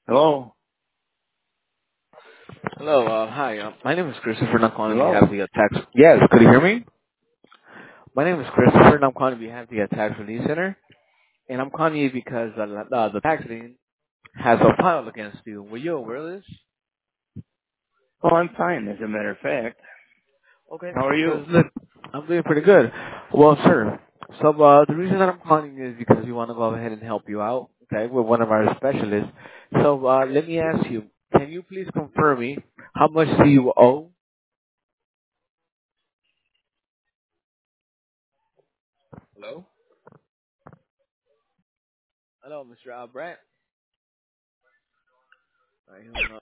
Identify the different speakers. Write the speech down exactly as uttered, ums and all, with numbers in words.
Speaker 1: Hello?
Speaker 2: Hello. Uh, hi. Uh, my name is Christopher, and I'm calling on behalf
Speaker 1: Hello?
Speaker 2: of the tax. Yes. Could you hear me? My name is Christopher, and I'm calling on behalf of the tax relief center. And I'm calling you because uh, uh, the tax lien has a file against you. Were you aware of this?
Speaker 1: Oh, I'm fine, as a matter of fact.
Speaker 2: Okay.
Speaker 1: How are
Speaker 2: Because
Speaker 1: you?
Speaker 2: look, I'm doing pretty good. Well, sir. So uh, the reason that I'm calling you is because we want to go ahead and help you out. Okay, with one of our specialists. So uh, let me ask you: can you please confirm me how much do you owe? Hello. Hello, mister Albrecht. All right, hold on.